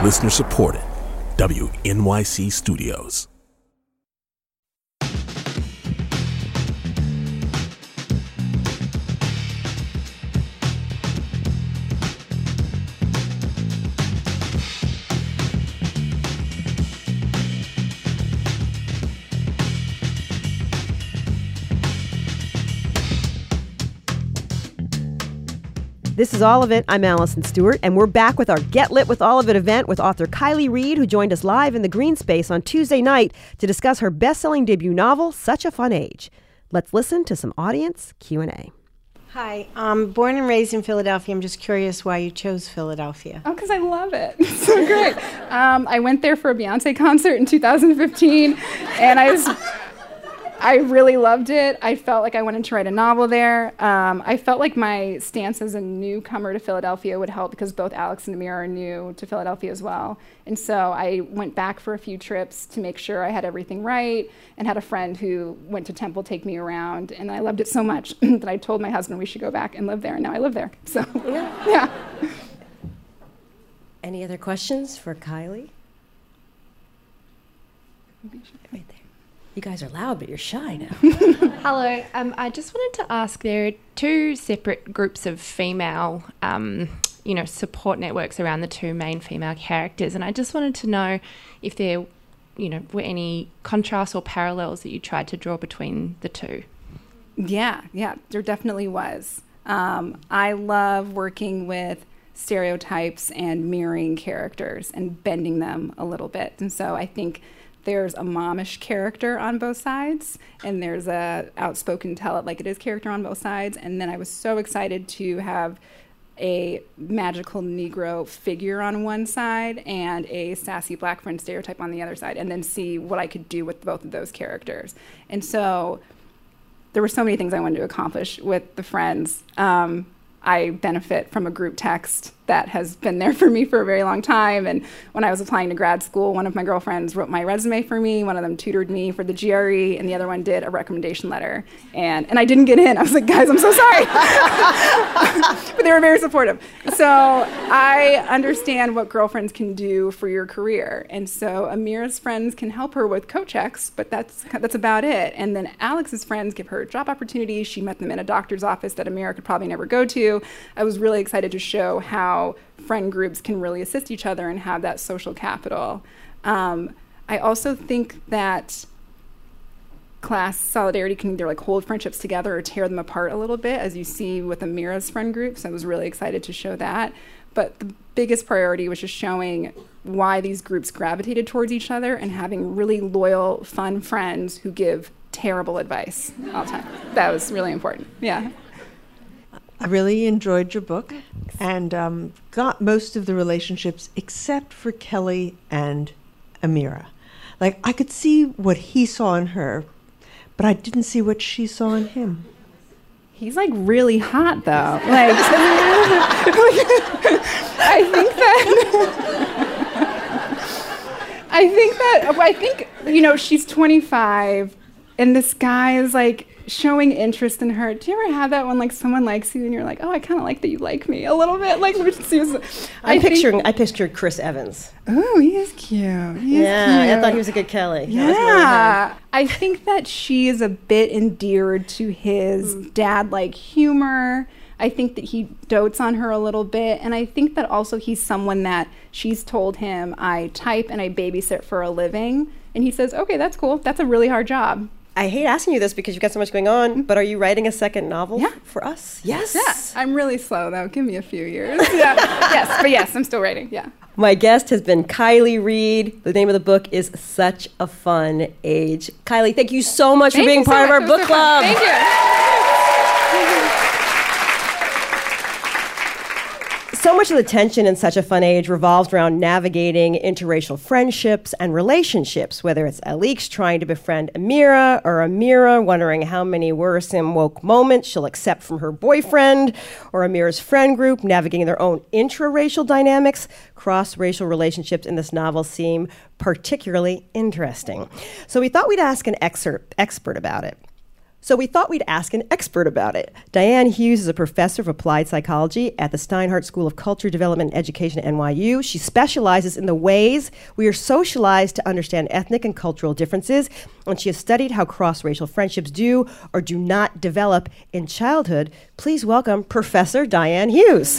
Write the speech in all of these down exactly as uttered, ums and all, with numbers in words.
Listener supported. W N Y C Studios. This is All of It. I'm Allison Stewart, and we're back with our Get Lit with All of It event with author Kiley Reid, who joined us live in the Green Space on Tuesday night to discuss her best-selling debut novel, Such a Fun Age. Let's listen to some audience Q and A. Hi, I'm born and raised in Philadelphia. I'm just curious why you chose Philadelphia. Oh, because I love it. It's so great. um, I went there for a Beyonce concert in two thousand fifteen, and I was... I really loved it. I felt like I wanted to write a novel there. Um, I felt like my stance as a newcomer to Philadelphia would help because both Alex and Amira are new to Philadelphia as well. And so I went back for a few trips to make sure I had everything right and had a friend who went to Temple take me around. And I loved it so much that I told my husband we should go back and live there. And now I live there. So, yeah. Any other questions for Kiley? Right there. You guys are loud, but you're shy now. Hello. Um, I just wanted to ask, there are two separate groups of female, um, you know, support networks around the two main female characters, and I just wanted to know if there, you know, were any contrasts or parallels that you tried to draw between the two. Yeah, yeah, there definitely was. Um, I love working with stereotypes and mirroring characters and bending them a little bit, and so I think there's a momish character on both sides, and there's a outspoken tell it like it is character on both sides. And then I was so excited to have a magical Negro figure on one side and a sassy black friend stereotype on the other side, and then see what I could do with both of those characters. And so there were so many things I wanted to accomplish with the friends. Um, I benefit from a group text that has been there for me for a very long time. And when I was applying to grad school, one of my girlfriends wrote my resume for me. One of them tutored me for the G R E, and the other one did a recommendation letter. And and I didn't get in. I was like, guys, I'm so sorry. But they were very supportive. So I understand what girlfriends can do for your career. And so Amira's friends can help her with co-checks, but that's that's about it. And then Alex's friends give her job opportunities. She met them in a doctor's office that Amira could probably never go to. I was really excited to show how friend groups can really assist each other and have that social capital. Um, I also think that class solidarity can either like hold friendships together or tear them apart a little bit, as you see with Amira's friend group. So I was really excited to show that. But the biggest priority was just showing why these groups gravitated towards each other and having really loyal, fun friends who give terrible advice all the time. That was really important. Yeah. I really enjoyed your book and um, got most of the relationships except for Kelly and Amira. Like, I could see what he saw in her, but I didn't see what she saw in him. He's like really hot though. Like, I think that I think that I think you know she's twenty-five, and this guy is like showing interest in her. Do you ever have that when like someone likes you and you're like, oh, I kind of like that you like me a little bit? Like, which seems, I'm picturing. I pictured Chris Evans. Oh, he is cute. He yeah, is cute. I thought he was a good Kelly. Yeah, really I think that she is a bit endeared to his mm. dad-like humor. I think that he dotes on her a little bit, and I think that also he's someone that she's told him, I type and I babysit for a living, and he says, okay, that's cool. That's a really hard job. I hate asking you this because you've got so much going on, but are you writing a second novel yeah. for us? Yes. Yeah. I'm really slow, though. Give me a few years. Yeah. Yes, but yes, I'm still writing. Yeah. My guest has been Kiley Reid. The name of the book is Such a Fun Age. Kiley, thank you so much thank for being so part much. of our book so club. Thank you. So much of the tension in Such a Fun Age revolves around navigating interracial friendships and relationships, whether it's Alix trying to befriend Amira or Amira wondering how many worse and woke moments she'll accept from her boyfriend, or Amira's friend group navigating their own intraracial dynamics. Cross-racial relationships in this novel seem particularly interesting. So we thought we'd ask an excerpt, expert about it. So we thought we'd ask an expert about it. Diane Hughes is a professor of applied psychology at the Steinhardt School of Culture, Development, and Education at N Y U. She specializes in the ways we are socialized to understand ethnic and cultural differences, and she has studied how cross-racial friendships do or do not develop in childhood. Please welcome Professor Diane Hughes.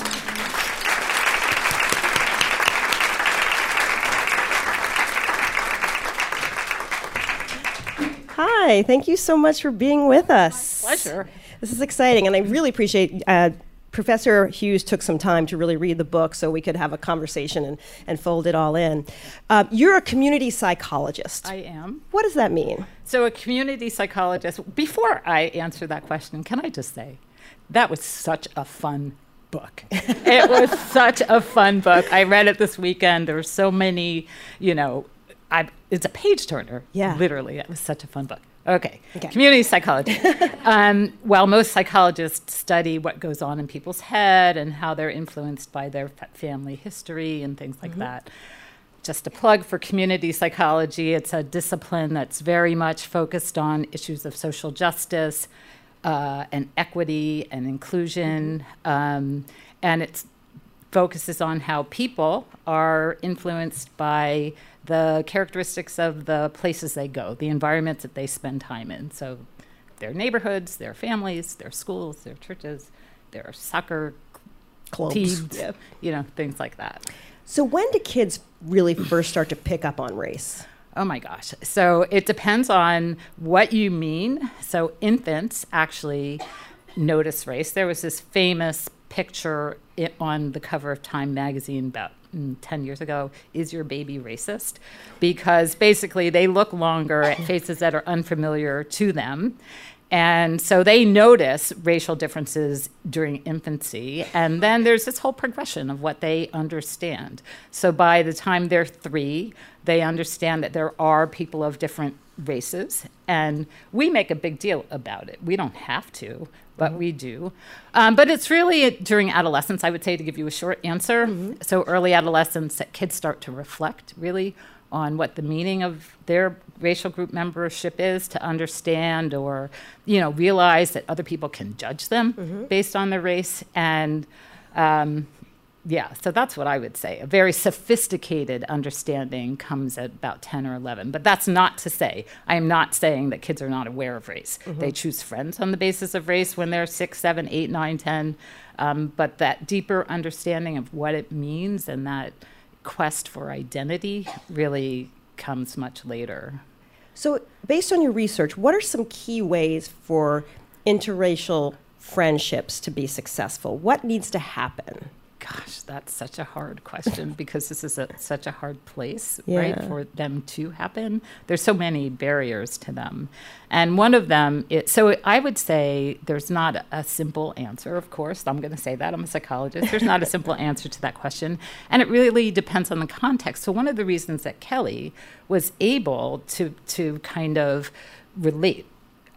Hi, thank you so much for being with us. My pleasure. This is exciting, and I really appreciate uh, Professor Hughes took some time to really read the book so we could have a conversation and, and fold it all in. Uh, you're a community psychologist. I am. What does that mean? So a community psychologist, before I answer that question, can I just say, that was such a fun book. It was such a fun book. I read it this weekend. There were so many, you know, I, it's a page turner. Yeah. Literally. It was such a fun book. Okay. Okay. Community psychology. um, well, most psychologists study what goes on in people's head and how they're influenced by their fa- family history and things like mm-hmm. that. Just a plug for community psychology. It's a discipline that's very much focused on issues of social justice uh, and equity and inclusion. Mm-hmm. Um, and it focuses on how people are influenced by the characteristics of the places they go, the environments that they spend time in. So their neighborhoods, their families, their schools, their churches, their soccer Clubs. teams, Yeah. you know, things like that. So when do kids really first start to pick up on race? Oh my gosh. So it depends on what you mean. So infants actually notice race. There was this famous picture it, on the cover of Time magazine about mm, ten years ago, Is Your Baby Racist? Because basically they look longer at faces that are unfamiliar to them. And so they notice racial differences during infancy. And then there's this whole progression of what they understand. So by the time they're three, they understand that there are people of different races. And we make a big deal about it. We don't have to, but mm-hmm. we do. Um, but it's really during adolescence, I would say, to give you a short answer. Mm-hmm. So early adolescence, that kids start to reflect really on what the meaning of their racial group membership is, to understand or, you know, realize that other people can judge them mm-hmm. based on their race. And um, yeah, so that's what I would say. A very sophisticated understanding comes at about ten or eleven. But that's not to say, I am not saying that kids are not aware of race. Mm-hmm. They choose friends on the basis of race when they're six, seven, eight, nine, ten. Um, but that deeper understanding of what it means and that quest for identity really comes much later. So based on your research, what are some key ways for interracial friendships to be successful? What needs to happen? Gosh, that's such a hard question because this is a, such a hard place, yeah. right, for them to happen. There's so many barriers to them. And one of them, is, so I would say there's not a, a simple answer, of course. I'm going to say that. I'm a psychologist. There's not a simple answer to that question. And it really depends on the context. So one of the reasons that Kelly was able to to kind of relate,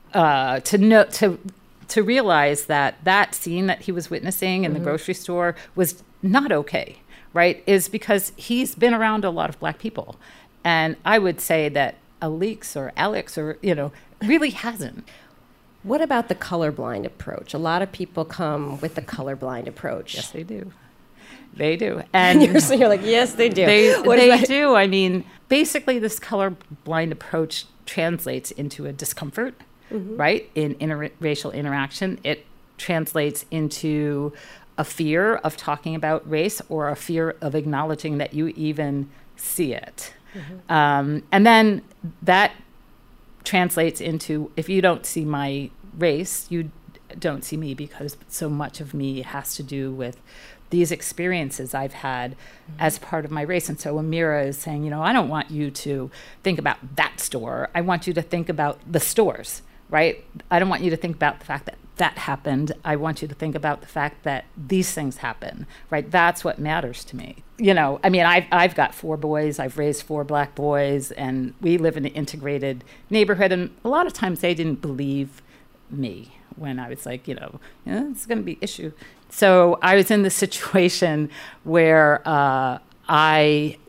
uh, to know, to to realize that that scene that he was witnessing in mm-hmm. the grocery store was not okay, right, is because he's been around a lot of black people. And I would say that Alex or Alex or, you know, really hasn't. What about the colorblind approach? A lot of people come with the colorblind approach. Yes, they do. They do. And you're, so you're like, yes, they do. They, they do. I mean, basically this colorblind approach translates into a discomfort. Mm-hmm. Right? In interracial interaction, it translates into a fear of talking about race or a fear of acknowledging that you even see it. Mm-hmm. Um, and then that translates into, if you don't see my race, you don't see me, because so much of me has to do with these experiences I've had mm-hmm. as part of my race. And so Amira is saying, you know, I don't want you to think about that store. I want you to think about the stores. Right? I don't want you to think about the fact that that happened. I want you to think about the fact that these things happen, right? That's what matters to me. You know, I mean, I've, I've got four boys. I've raised four black boys, and we live in an integrated neighborhood. And a lot of times they didn't believe me when I was like, you know, yeah, it's going to be an issue. So I was in this situation where uh, I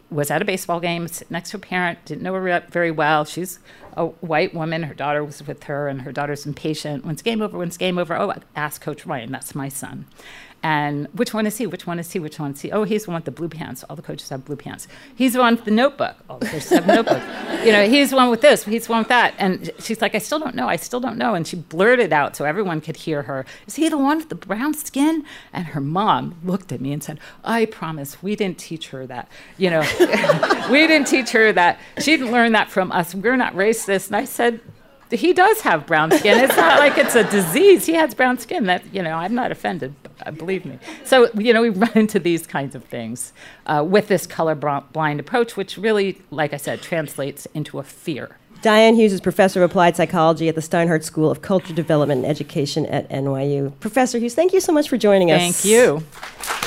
was at a baseball game, sitting next to a parent, didn't know her very well. She's a white woman. Her daughter was with her, and her daughter's impatient. When's game over? When's game over? Oh, ask Coach Ryan. That's my son. And which one is he? Which one is he? Which one is he? Oh, he's the one with the blue pants. All the coaches have blue pants. He's the one with the notebook. All the coaches have notebooks. You know, he's the one with this. He's the one with that. And she's like, I still don't know. I still don't know. And she blurted out so everyone could hear her. Is he the one with the brown skin? And her mom looked at me and said, I promise we didn't teach her that. You know, we didn't teach her that. She didn't learn that from us. We're not racist. And I said, he does have brown skin. It's not like it's a disease. He has brown skin. That, you know, I'm not offended, believe me. So, you know, we run into these kinds of things uh, with this colorblind approach, which really, like I said, translates into a fear. Diane Hughes is professor of applied psychology at the Steinhardt School of Culture Development and Education at N Y U. Professor Hughes, thank you so much for joining us. Thank you.